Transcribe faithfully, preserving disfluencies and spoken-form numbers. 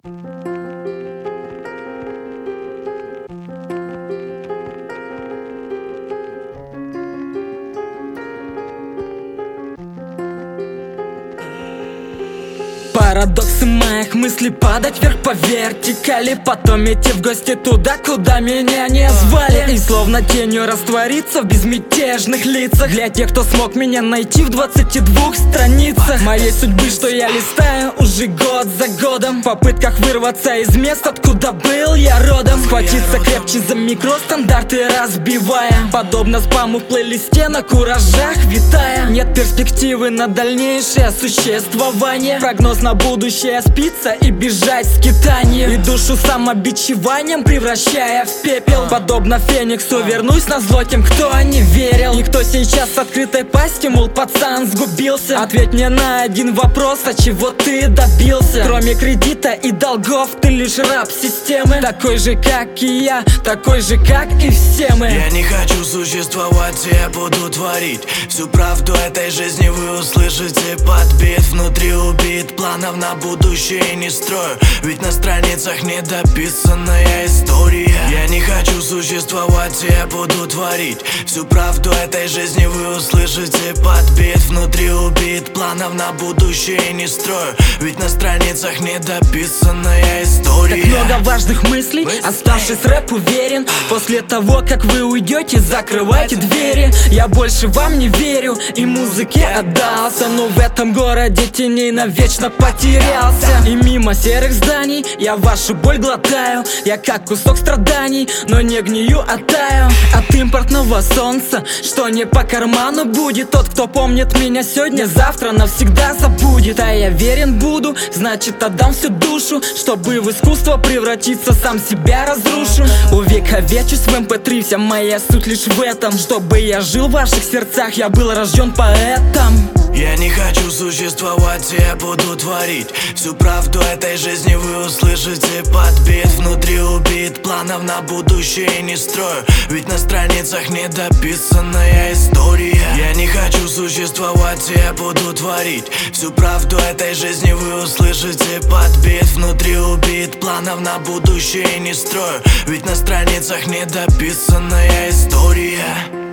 Парадоксы моих мыслей: падать вверх по вертикали, потом идти в гости туда, куда меня не звали, и словно тенью раствориться в безмятежных лицах для тех, кто смог меня найти в двадцати двух страницах моей судьбы, что я листаю уже год за годом, в попытках вырваться из мест, откуда был я родом. Схватиться крепче за микро, стандарты разбивая, подобно спаму в плейлисте, на куражах витая. Нет перспективы на дальнейшее существование, прогноз на будущее: спиться и бежать скитанием, и душу самобичеванием превращая в пепел. Подобно фениксу вернусь на зло тем, кто не верил. Никто сейчас с открытой пастью, мол, пацан сгубился. Ответь мне на один вопрос: а чего ты добился? Кроме кредита и долгов, ты лишь раб системы, такой же, как и я, такой же, как и все мы. Я не хочу существовать, я буду творить всю правду этой жизни, вы услышите подбит. Внутри убит, планов на будущее не строю, ведь на страницах недописанная история. Я не хочу существовать, я буду творить всю правду этой жизни, вы услышите подбит. Внутри убит, планов на будущее не строю, ведь на страницах недописанная история. Так много важных мыслей, оставшись рэп уверен. После того, как вы уйдете, закрывайте двери. Я больше вам не верю и музыке отдался, но в этом городе теней навечно потерялся. И мимо серых зданий я вашу боль глотаю. Я как кусок страданий, но не гнию, а таю от импортного солнца, что не по карману будет. Тот, кто помнит меня сегодня, завтра навсегда забудет. А я верен буду, значит отдам всю душу, чтобы в искусство превратиться, сам себя разрушу. Увековечусь в эм пэ три, вся моя суть лишь в этом: чтобы я жил в ваших сердцах, я был рожден поэтом. Я не хочу существовать, я буду творить всю правду этой жизни, вы услышите подбит. Внутри убит, планов на будущее не строю, ведь на страницах недописанная история. Я не хочу существовать, я буду творить всю правду этой жизни, вы услышите подбит. Внутри убит, планов на будущее не строю, ведь на страницах недописанная история.